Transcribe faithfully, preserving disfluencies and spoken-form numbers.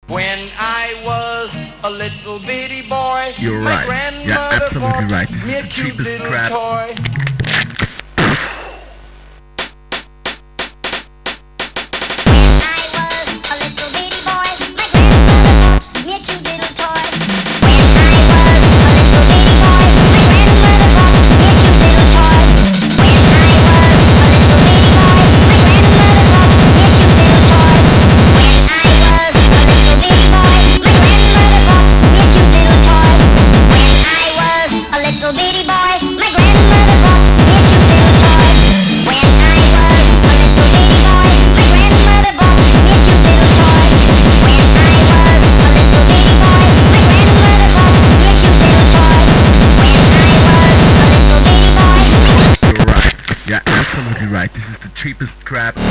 When I was a little bitty boy, You're my right. grandmother Yeah, absolutely bought right. This me is a the cute cheapest little crap. toy. Yeah, absolutely right. This is the cheapest crap.